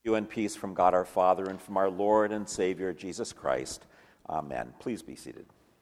You and peace from God our Father and from our Lord and Savior Jesus Christ. Amen. Please be seated.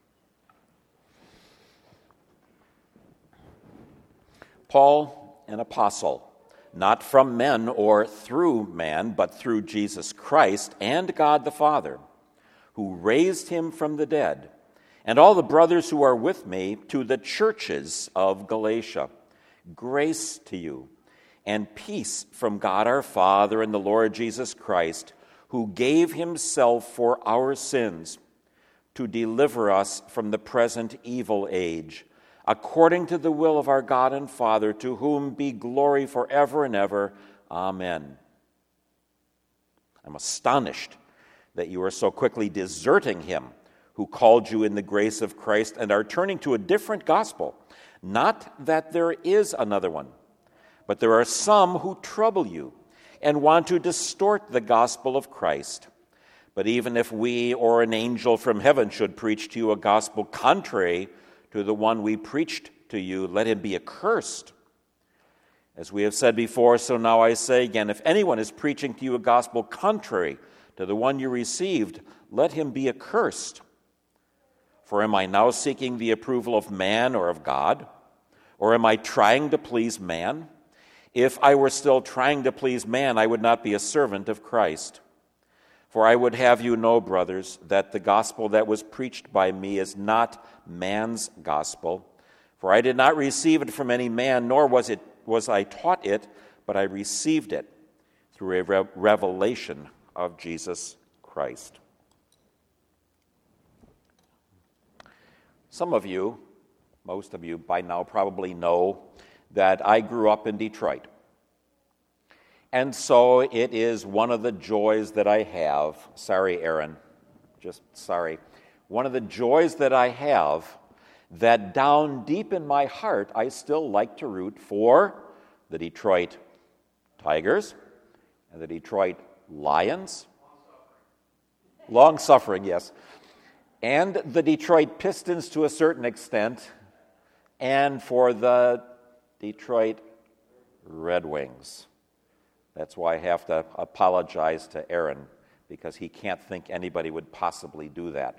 Paul, an apostle, not from men or through man, but through Jesus Christ and God the Father, who raised him from the dead, and all the brothers who are with me, to the churches of Galatia. Grace to you, and peace from God our Father and the Lord Jesus Christ, who gave himself for our sins to deliver us from the present evil age, according to the will of our God and Father, to whom be glory forever and ever. Amen. I'm astonished that you are so quickly deserting him who called you in the grace of Christ and are turning to a different gospel. Not that there is another one, but there are some who trouble you and want to distort the gospel of Christ. But even if we or an angel from heaven should preach to you a gospel contrary to the one we preached to you, let him be accursed. As we have said before, so now I say again, if anyone is preaching to you a gospel contrary to the one you received, let him be accursed. For am I now seeking the approval of man or of God? Or am I trying to please man? If I were still trying to please man, I would not be a servant of Christ. For I would have you know, brothers, that the gospel that was preached by me is not man's gospel. For I did not receive it from any man, nor was I taught it, but I received it through a revelation of Jesus Christ. Some of you, most of you by now probably know that I grew up in Detroit. And so it is one of the joys that I have, sorry Aaron, just sorry, one of the joys that I have that down deep in my heart I still like to root for the Detroit Tigers and the Detroit Lions. Long-suffering, yes. And the Detroit Pistons to a certain extent, and for the Detroit Red Wings. That's why I have to apologize to Aaron, because he can't think anybody would possibly do that.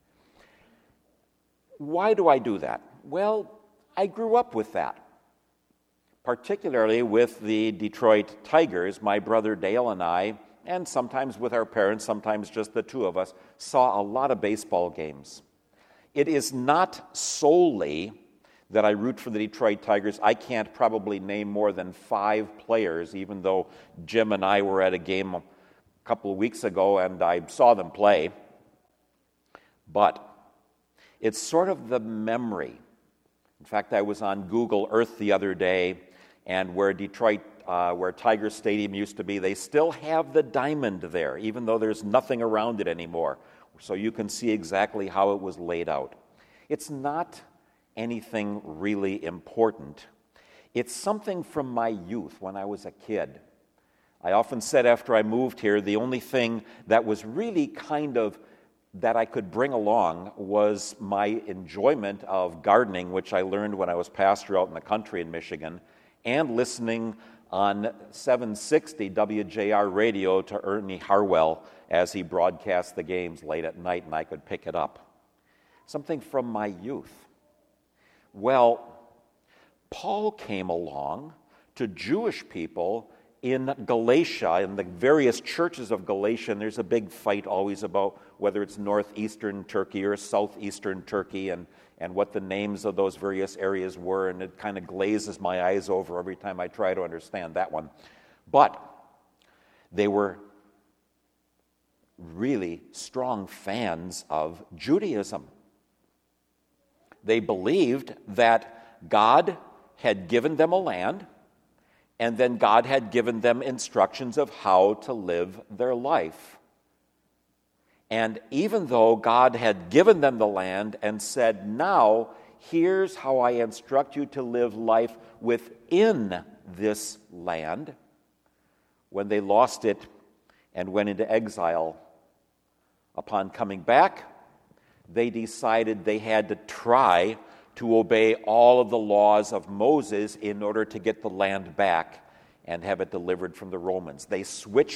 Why do I do that? Well, I grew up with that. Particularly with the Detroit Tigers, my brother Dale and I, and sometimes with our parents, sometimes just the two of us, saw a lot of baseball games. It is not solely that I root for the Detroit Tigers. I can't probably name more than 5 players, even though Jim and I were at a game a couple of weeks ago and I saw them play. But it's sort of the memory. In fact, I was on Google Earth the other day, and where Tiger Stadium used to be, they still have the diamond there, even though there's nothing around it anymore. So you can see exactly how it was laid out. It's not anything really important. It's something from my youth when I was a kid. I often said after I moved here, the only thing that was really kind of that I could bring along was my enjoyment of gardening, which I learned when I was pastor out in the country in Michigan, and listening on 760 WJR radio to Ernie Harwell as he broadcast the games late at night, and I could pick it up. Something from my youth. Well, Paul came along to Jewish people in Galatia, in the various churches of Galatia, and there's a big fight always about whether it's northeastern Turkey or southeastern Turkey and what the names of those various areas were, and it kind of glazes my eyes over every time I try to understand that one. But they were really strong fans of Judaism. They believed that God had given them a land, and then God had given them instructions of how to live their life. And even though God had given them the land and said, now, here's how I instruct you to live life within this land, when they lost it and went into exile, upon coming back, they decided they had to try to obey all of the laws of Moses in order to get the land back and have it delivered from the Romans. They switched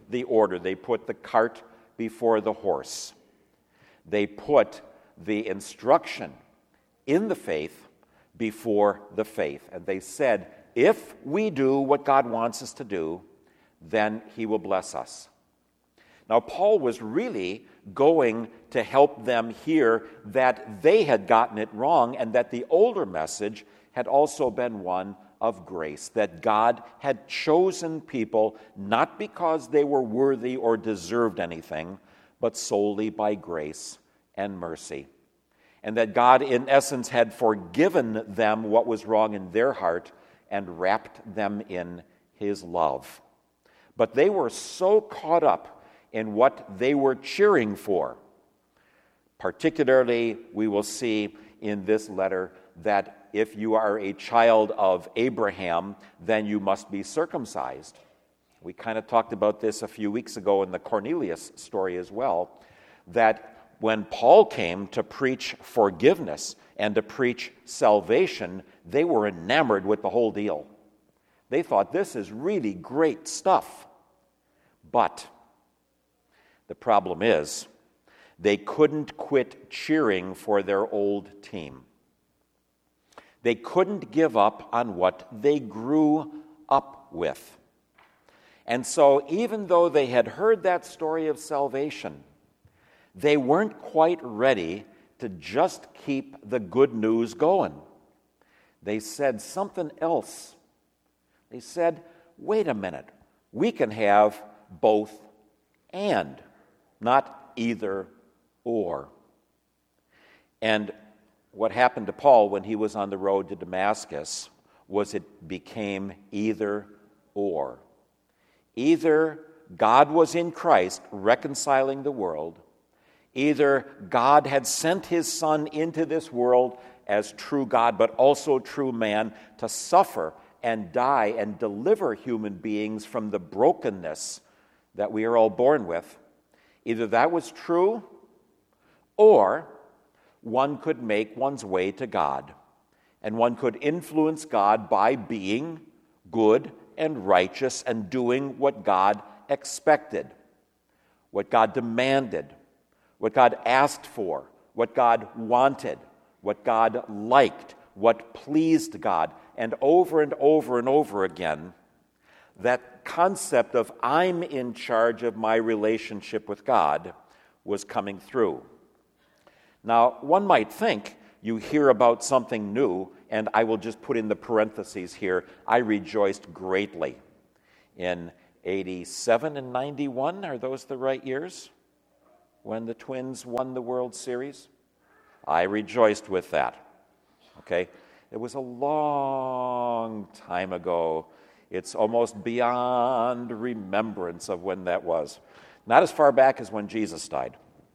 the order. They put the cart before the horse. They put the instruction in the faith before the faith. And they said, if we do what God wants us to do, then he will bless us. Now, Paul was really going to help them hear that they had gotten it wrong and that the older message had also been one of grace, that God had chosen people not because they were worthy or deserved anything, but solely by grace and mercy. And that God, in essence, had forgiven them what was wrong in their heart and wrapped them in his love. But they were so caught up in what they were cheering for. Particularly, we will see in this letter that if you are a child of Abraham, then you must be circumcised. We kind of talked about this a few weeks ago in the Cornelius story as well, that when Paul came to preach forgiveness and to preach salvation, they were enamored with the whole deal. They thought, this is really great stuff. But the problem is, they couldn't quit cheering for their old team. They couldn't give up on what they grew up with. And so, even though they had heard that story of salvation, they weren't quite ready to just keep the good news going. They said something else. They said, wait a minute, we can have both and, not either or. And what happened to Paul when he was on the road to Damascus was it became either or. Either God was in Christ reconciling the world, either God had sent his Son into this world as true God but also true man to suffer and die and deliver human beings from the brokenness that we are all born with. Either that was true, or one could make one's way to God, and one could influence God by being good and righteous and doing what God expected, what God demanded, what God asked for, what God wanted, what God liked, what pleased God. And over and over and over again, that concept of I'm in charge of my relationship with God was coming through. Now, one might think you hear about something new, and I will just put in the parentheses here, I rejoiced greatly. In 87 and 91, are those the right years? When the Twins won the World Series? I rejoiced with that. Okay? It was a long time ago. It's almost beyond remembrance of when that was. Not as far back as when Jesus died.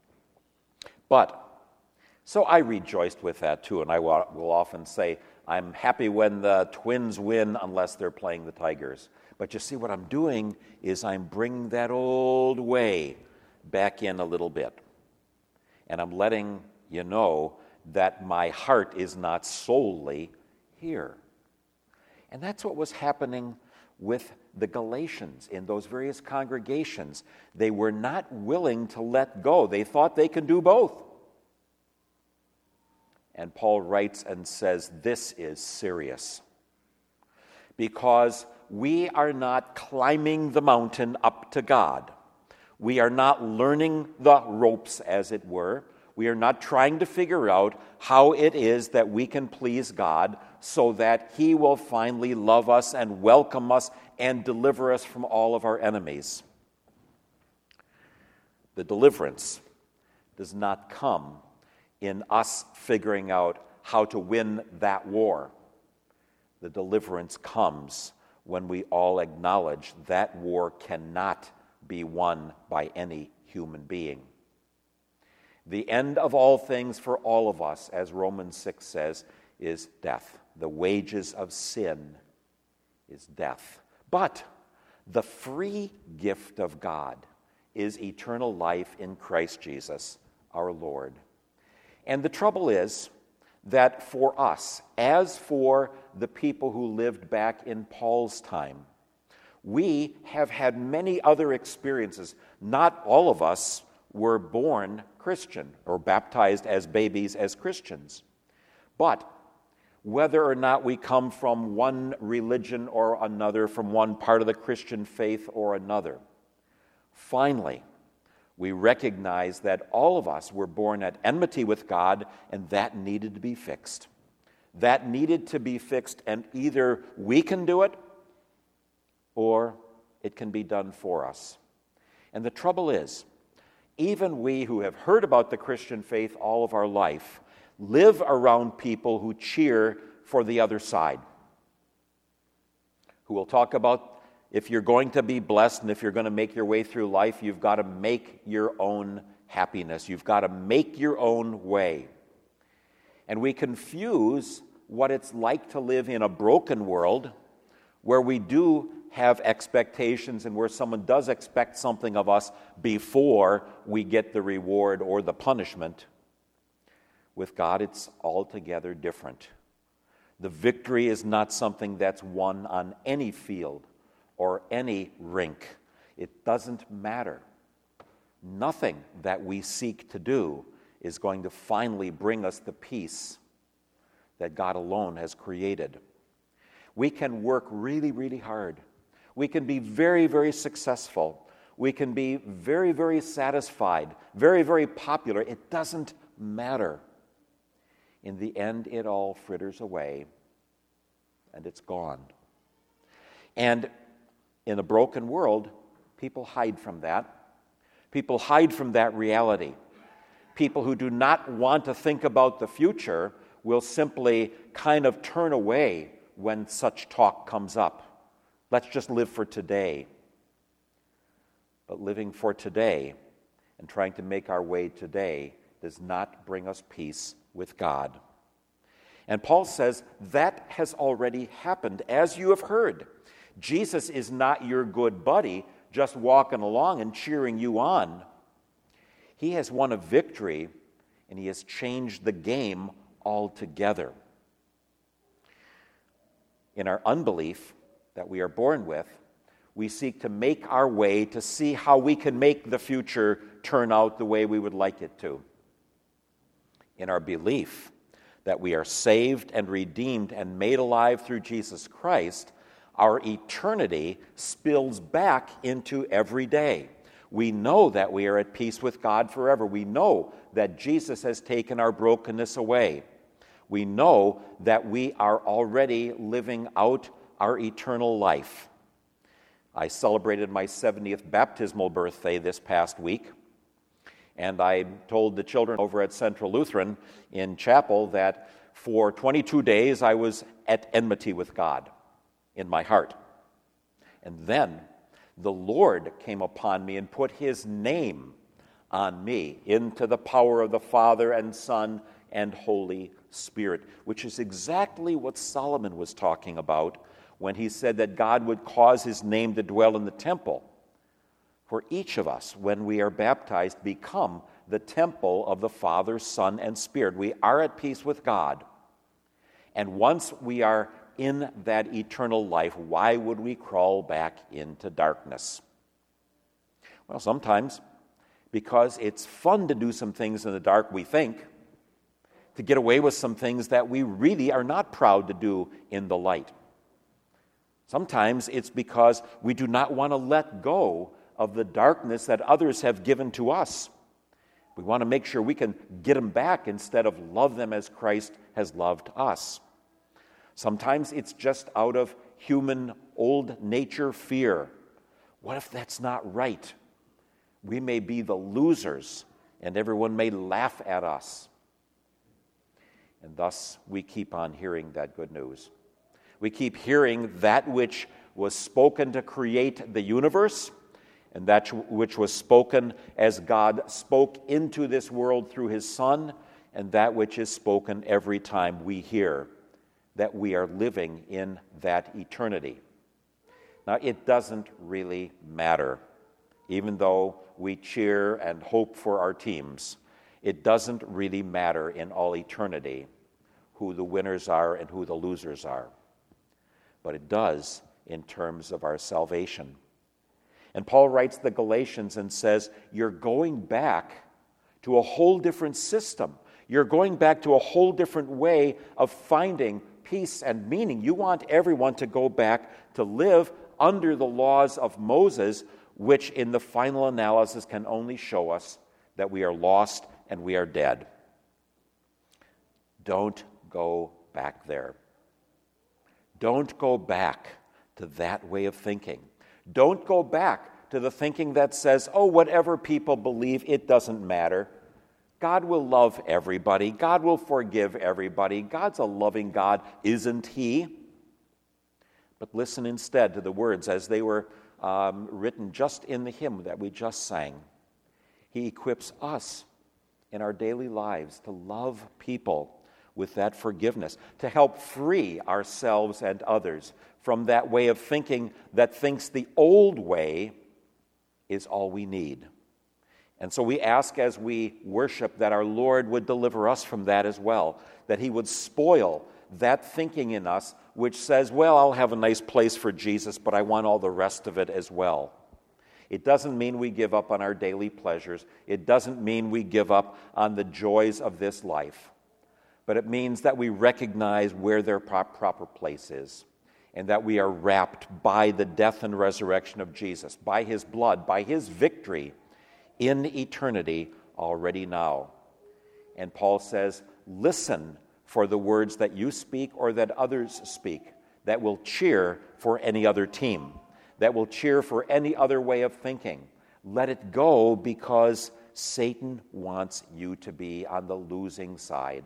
But, so I rejoiced with that too, and I will often say, I'm happy when the Twins win unless they're playing the Tigers. But you see, what I'm doing is I'm bringing that old way back in a little bit. And I'm letting you know that my heart is not solely here. And that's what was happening with the Galatians in those various congregations. They were not willing to let go. They thought they could do both. And Paul writes and says, this is serious. Because we are not climbing the mountain up to God. We are not learning the ropes, as it were. We are not trying to figure out how it is that we can please God so that he will finally love us and welcome us and deliver us from all of our enemies. The deliverance does not come in us figuring out how to win that war. The deliverance comes when we all acknowledge that war cannot be won by any human being. The end of all things for all of us, as Romans 6 says, is death. The wages of sin is death. But the free gift of God is eternal life in Christ Jesus, our Lord. And the trouble is that for us, as for the people who lived back in Paul's time, We have had many other experiences. Not all of us were born Christian or baptized as babies as Christians. But whether or not we come from one religion or another, from one part of the Christian faith or another, finally, we recognize that all of us were born at enmity with God, and that needed to be fixed. That needed to be fixed, and either we can do it or it can be done for us. And the trouble is, even we who have heard about the Christian faith all of our life live around people who cheer for the other side, who will talk about if you're going to be blessed and if you're going to make your way through life, you've got to make your own happiness. You've got to make your own way. And we confuse what it's like to live in a broken world where we do have expectations and where someone does expect something of us before we get the reward or the punishment. With God, it's altogether different. The victory is not something that's won on any field or any rink. It doesn't matter. Nothing that we seek to do is going to finally bring us the peace that God alone has created. We can work really, really hard. We can be very, very successful. We can be very, very satisfied, very, very popular. It doesn't matter. In the end, it all fritters away, and it's gone. And in a broken world, people hide from that. People hide from that reality. People who do not want to think about the future will simply kind of turn away when such talk comes up. Let's just live for today. But living for today and trying to make our way today does not bring us peace with God. And Paul says that has already happened, as you have heard. Jesus is not your good buddy just walking along and cheering you on. He has won a victory, and he has changed the game altogether. In our unbelief that we are born with, we seek to make our way to see how we can make the future turn out the way we would like it to. In our belief that we are saved and redeemed and made alive through Jesus Christ, our eternity spills back into every day. We know that we are at peace with God forever. We know that Jesus has taken our brokenness away. We know that we are already living out our eternal life. I celebrated my 70th baptismal birthday this past week, and I told the children over at Central Lutheran in chapel that for 22 days I was at enmity with God in my heart. And then the Lord came upon me and put his name on me into the power of the Father and Son and Holy Spirit, which is exactly what Solomon was talking about when he said that God would cause his name to dwell in the temple. For each of us, when we are baptized, become the temple of the Father, Son, and Spirit. We are at peace with God. And once we are in that eternal life, why would we crawl back into darkness? Well, sometimes because it's fun to do some things in the dark, we think, to get away with some things that we really are not proud to do in the light. Sometimes it's because we do not want to let go of the darkness that others have given to us. We want to make sure we can get them back instead of love them as Christ has loved us. Sometimes it's just out of human old nature fear. What if that's not right? We may be the losers, and everyone may laugh at us. And thus we keep on hearing that good news. We keep hearing that which was spoken to create the universe, and that which was spoken as God spoke into this world through his Son, and that which is spoken every time we hear that we are living in that eternity. Now, it doesn't really matter, even though we cheer and hope for our teams. It doesn't really matter in all eternity who the winners are and who the losers are. But it does in terms of our salvation. And Paul writes the Galatians and says, you're going back to a whole different system. You're going back to a whole different way of finding peace and meaning. You want everyone to go back to live under the laws of Moses, which in the final analysis can only show us that we are lost and we are dead. Don't go back there. Don't go back to that way of thinking. Don't go back to the thinking that says, oh, whatever people believe, it doesn't matter. God will love everybody. God will forgive everybody. God's a loving God, isn't He? But listen instead to the words as they were written just in the hymn that we just sang. He equips us in our daily lives to love people with that forgiveness, to help free ourselves and others from that way of thinking that thinks the old way is all we need. And so we ask as we worship that our Lord would deliver us from that as well, that He would spoil that thinking in us which says, well, I'll have a nice place for Jesus, but I want all the rest of it as well. It doesn't mean we give up on our daily pleasures. It doesn't mean we give up on the joys of this life. But it means that we recognize where their proper place is, and that we are wrapped by the death and resurrection of Jesus, by His blood, by His victory in eternity already now. And Paul says, listen for the words that you speak or that others speak that will cheer for any other team, that will cheer for any other way of thinking. Let it go, because Satan wants you to be on the losing side.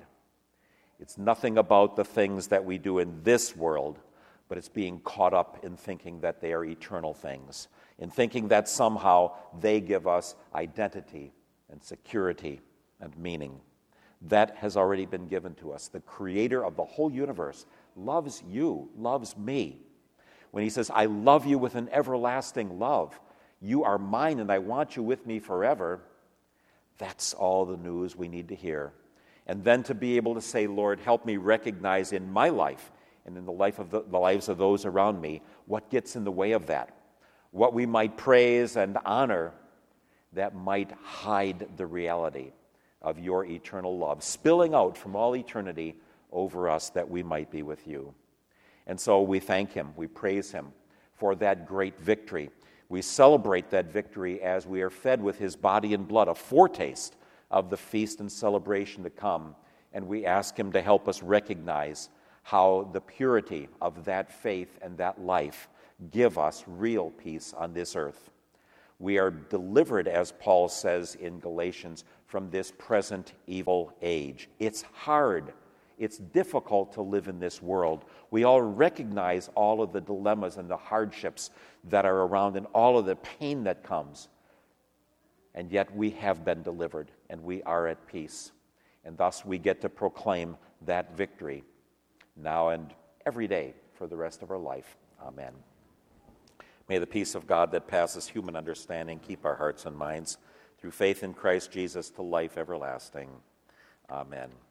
It's nothing about the things that we do in this world, but it's being caught up in thinking that they are eternal things, in thinking that somehow they give us identity and security and meaning. That has already been given to us. The Creator of the whole universe loves you, loves me. When He says, I love you with an everlasting love, you are mine and I want you with me forever, that's all the news we need to hear. And then to be able to say, Lord, help me recognize in my life and in the life of the lives of those around me what gets in the way of that, what we might praise and honor that might hide the reality of your eternal love, spilling out from all eternity over us that we might be with you. And so we thank Him, we praise Him for that great victory. We celebrate that victory as we are fed with His body and blood, a foretaste of the feast and celebration to come. And we ask Him to help us recognize how the purity of that faith and that life give us real peace on this earth. We are delivered, as Paul says in Galatians, from this present evil age. It's hard. It's difficult to live in this world. We all recognize all of the dilemmas and the hardships that are around and all of the pain that comes. And yet we have been delivered and we are at peace. And thus we get to proclaim that victory now and every day for the rest of our life. Amen. May the peace of God that passes human understanding keep our hearts and minds through faith in Christ Jesus to life everlasting. Amen.